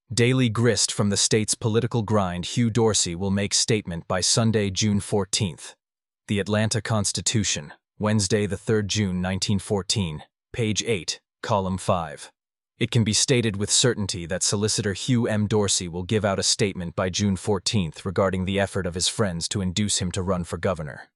Daily grist from the state's political grind. Hugh Dorsey will make statement by Sunday, June 14th. The Atlanta Constitution, Wednesday, the 3rd June 1914, page 8, column 5. It can be stated with certainty that Solicitor Hugh M. Dorsey will give out a statement by June 14th regarding the effort of his friends to induce him to run for governor.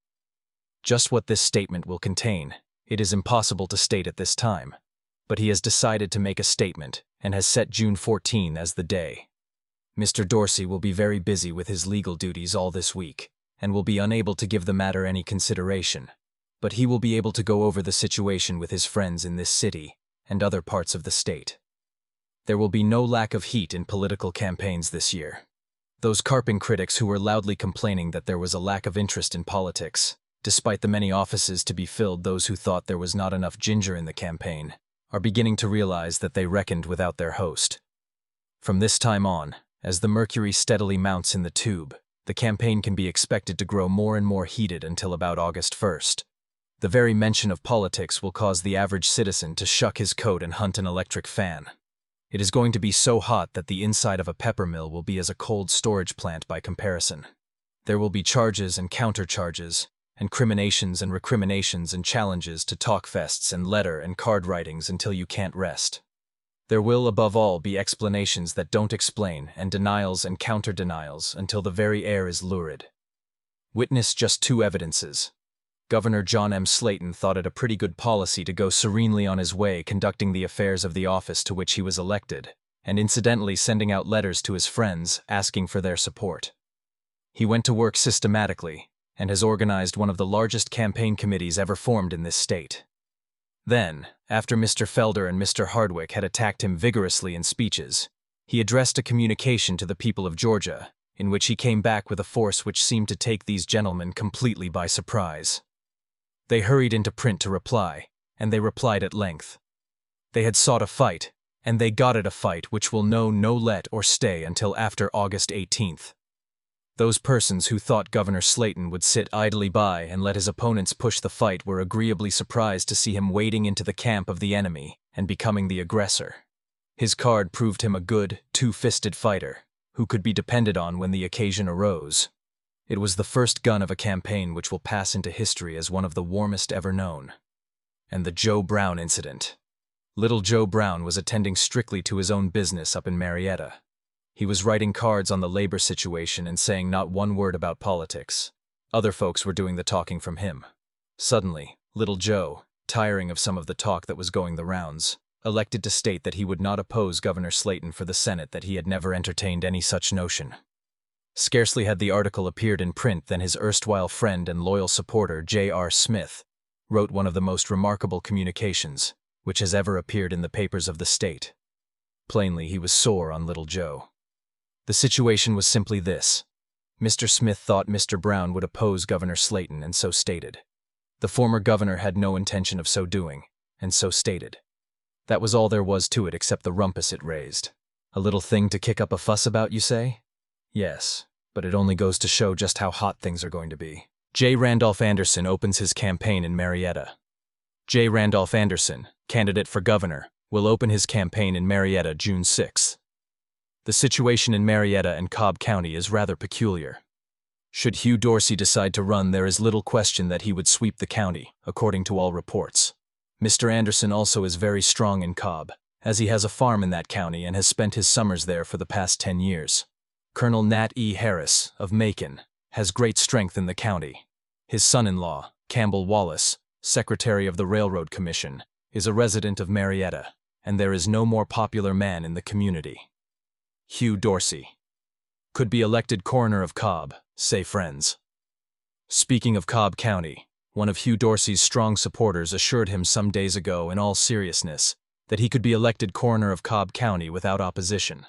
Just what this statement will contain, it is impossible to state at this time, but he has decided to make a statement and has set June 14 as the day. Mr. Dorsey will be very busy with his legal duties all this week and will be unable to give the matter any consideration, but he will be able to go over the situation with his friends in this city and other parts of the state. There will be no lack of heat in political campaigns this year. Those carping critics who were loudly complaining that there was a lack of interest in politics, despite the many offices to be filled, those who thought there was not enough ginger in the campaign, are beginning to realize that they reckoned without their host. From this time on, as the mercury steadily mounts in the tube, the campaign can be expected to grow more and more heated until about August 1st. The very mention of politics will cause the average citizen to shuck his coat and hunt an electric fan. It is going to be so hot that the inside of a pepper mill will be as a cold storage plant by comparison. There will be charges and countercharges, and criminations and recriminations and challenges to talk fests and letter and card writings until you can't rest. There will, above all, be explanations that don't explain and denials and counter-denials until the very air is lurid. Witness just 2 evidences. Governor John M. Slayton thought it a pretty good policy to go serenely on his way conducting the affairs of the office to which he was elected, and incidentally sending out letters to his friends asking for their support. He went to work systematically, and has organized one of the largest campaign committees ever formed in this state. Then, after Mr. Felder and Mr. Hardwick had attacked him vigorously in speeches, he addressed a communication to the people of Georgia, in which he came back with a force which seemed to take these gentlemen completely by surprise. They hurried into print to reply, and they replied at length. They had sought a fight, and they got it, a fight which will know no let or stay until after August 18th. Those persons who thought Governor Slayton would sit idly by and let his opponents push the fight were agreeably surprised to see him wading into the camp of the enemy and becoming the aggressor. His card proved him a good, two-fisted fighter, who could be depended on when the occasion arose. It was the first gun of a campaign which will pass into history as one of the warmest ever known. And the Joe Brown incident. Little Joe Brown was attending strictly to his own business up in Marietta. He was writing cards on the labor situation and saying not one word about politics. Other folks were doing the talking from him. Suddenly, little Joe, tiring of some of the talk that was going the rounds, elected to state that he would not oppose Governor Slayton for the Senate, that he had never entertained any such notion. Scarcely had the article appeared in print than his erstwhile friend and loyal supporter, J.R. Smith, wrote one of the most remarkable communications which has ever appeared in the papers of the state. Plainly, he was sore on little Joe. The situation was simply this. Mr. Smith thought Mr. Brown would oppose Governor Slayton, and so stated. The former governor had no intention of so doing, and so stated. That was all there was to it except the rumpus it raised. A little thing to kick up a fuss about, you say? Yes, but it only goes to show just how hot things are going to be. J. Randolph Anderson opens his campaign in Marietta. J. Randolph Anderson, candidate for governor, will open his campaign in Marietta June 6th. The situation in Marietta and Cobb County is rather peculiar. Should Hugh Dorsey decide to run, there is little question that he would sweep the county, according to all reports. Mr. Anderson also is very strong in Cobb, as he has a farm in that county and has spent his summers there for the past 10 years. Colonel Nat E. Harris, of Macon, has great strength in the county. His son-in-law, Campbell Wallace, Secretary of the Railroad Commission, is a resident of Marietta, and there is no more popular man in the community. Hugh Dorsey could be elected coroner of Cobb, say friends. Speaking of Cobb County, one of Hugh Dorsey's strong supporters assured him some days ago in all seriousness that he could be elected coroner of Cobb County without opposition.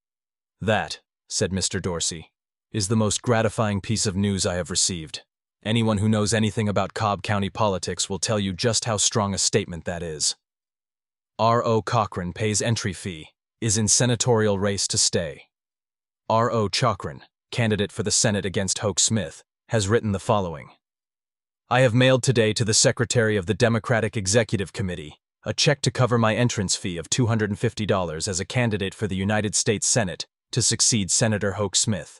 That, said Mr. Dorsey, is the most gratifying piece of news I have received. Anyone who knows anything about Cobb County politics will tell you just how strong a statement that is. R.O. Cochran pays entry fee, is in senatorial race to stay. R.O. Cochran, candidate for the Senate against Hoke Smith, has written the following. I have mailed today to the Secretary of the Democratic Executive Committee a check to cover my entrance fee of $250 as a candidate for the United States Senate to succeed Senator Hoke Smith.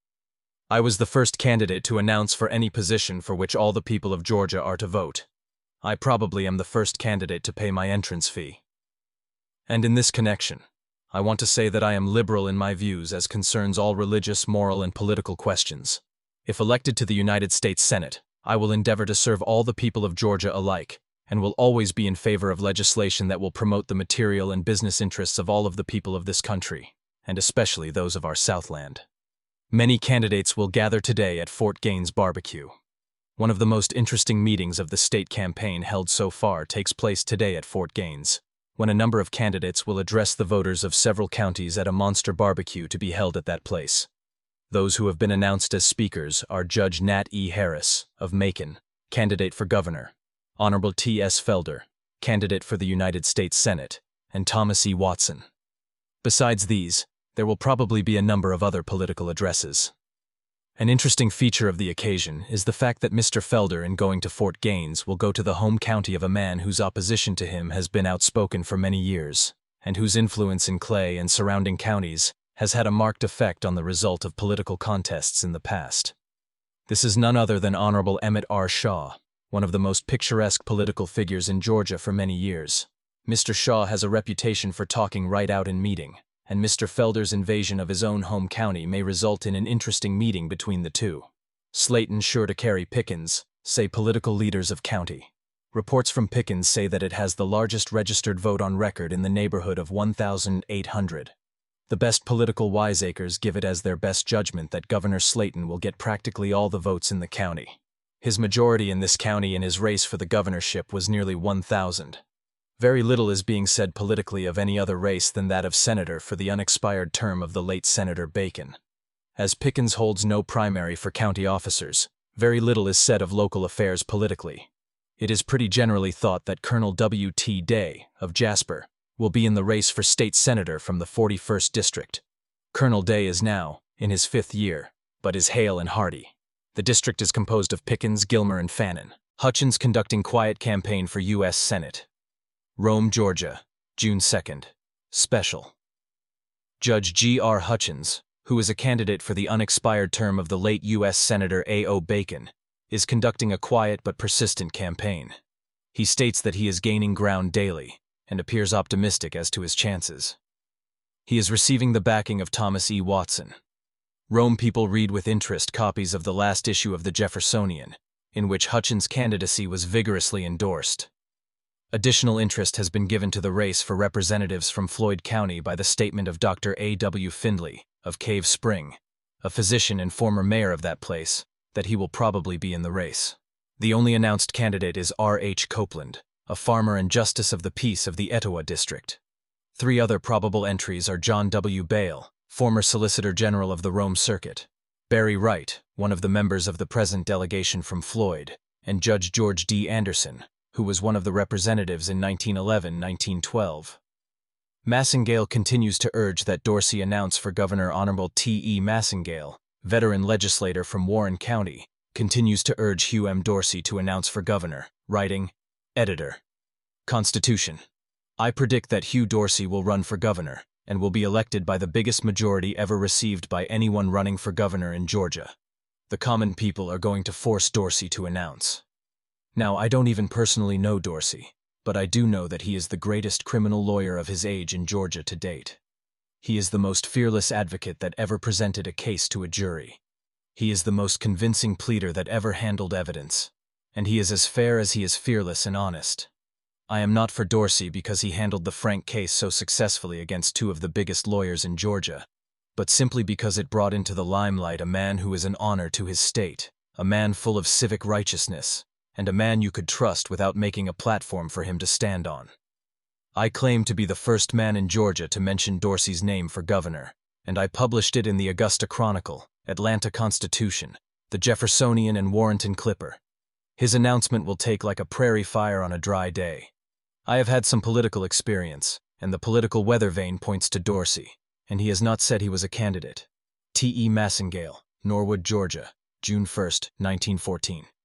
I was the first candidate to announce for any position for which all the people of Georgia are to vote. I probably am the first candidate to pay my entrance fee. And in this connection, I want to say that I am liberal in my views as concerns all religious, moral, and political questions. If elected to the United States Senate, I will endeavor to serve all the people of Georgia alike, and will always be in favor of legislation that will promote the material and business interests of all of the people of this country, and especially those of our Southland. Many candidates will gather today at Fort Gaines Barbecue. One of the most interesting meetings of the state campaign held so far takes place today at Fort Gaines, when a number of candidates will address the voters of several counties at a monster barbecue to be held at that place. Those who have been announced as speakers are Judge Nat E. Harris of Macon, candidate for governor, Honorable T.S. Felder, candidate for the United States Senate, and Thomas E. Watson. Besides these, there will probably be a number of other political addresses. An interesting feature of the occasion is the fact that Mr. Felder, in going to Fort Gaines, will go to the home county of a man whose opposition to him has been outspoken for many years, and whose influence in Clay and surrounding counties has had a marked effect on the result of political contests in the past. This is none other than Honorable Emmett R. Shaw, one of the most picturesque political figures in Georgia for many years. Mr. Shaw has a reputation for talking right out in meeting, and Mr. Felder's invasion of his own home county may result in an interesting meeting between the two. Slayton sure to carry Pickens, say political leaders of county. Reports from Pickens say that it has the largest registered vote on record in the neighborhood of 1,800. The best political wiseacres give it as their best judgment that Governor Slayton will get practically all the votes in the county. His majority in this county in his race for the governorship was nearly 1,000. Very little is being said politically of any other race than that of senator for the unexpired term of the late Senator Bacon. As Pickens holds no primary for county officers, very little is said of local affairs politically. It is pretty generally thought that Colonel W.T. Day, of Jasper, will be in the race for state senator from the 41st District. Colonel Day is now in his 5th year, but is hale and hearty. The district is composed of Pickens, Gilmer, and Fannin. Hutchins conducting quiet campaign for U.S. Senate. Rome, Georgia, June 2nd. Special. Judge G.R. Hutchins, who is a candidate for the unexpired term of the late U.S. Senator A.O. Bacon, is conducting a quiet but persistent campaign. He states that he is gaining ground daily and appears optimistic as to his chances. He is receiving the backing of Thomas E. Watson. Rome people read with interest copies of the last issue of the Jeffersonian, in which Hutchins' candidacy was vigorously endorsed. Additional interest has been given to the race for representatives from Floyd County by the statement of Dr. A. W. Findley, of Cave Spring, a physician and former mayor of that place, that he will probably be in the race. The only announced candidate is R. H. Copeland, a farmer and justice of the peace of the Etowah District. 3 other probable entries are John W. Bale, former Solicitor General of the Rome Circuit, Barry Wright, one of the members of the present delegation from Floyd, and Judge George D. Anderson, who was one of the representatives in 1911-1912. Massengale continues to urge that Dorsey announce for Governor. Honorable T.E. Massengale, veteran legislator from Warren County, continues to urge Hugh M. Dorsey to announce for governor, writing, Editor. Constitution. I predict that Hugh Dorsey will run for governor, and will be elected by the biggest majority ever received by anyone running for governor in Georgia. The common people are going to force Dorsey to announce. Now, I don't even personally know Dorsey, but I do know that he is the greatest criminal lawyer of his age in Georgia to date. He is the most fearless advocate that ever presented a case to a jury. He is the most convincing pleader that ever handled evidence, and he is as fair as he is fearless and honest. I am not for Dorsey because he handled the Frank case so successfully against 2 of the biggest lawyers in Georgia, but simply because it brought into the limelight a man who is an honor to his state, a man full of civic righteousness, and a man you could trust without making a platform for him to stand on. I claim to be the first man in Georgia to mention Dorsey's name for governor, and I published it in the Augusta Chronicle, Atlanta Constitution, the Jeffersonian, and Warrenton Clipper. His announcement will take like a prairie fire on a dry day. I have had some political experience, and the political weather vane points to Dorsey, and he has not said he was a candidate. T.E. Massengale, Norwood, Georgia, June 1, 1914.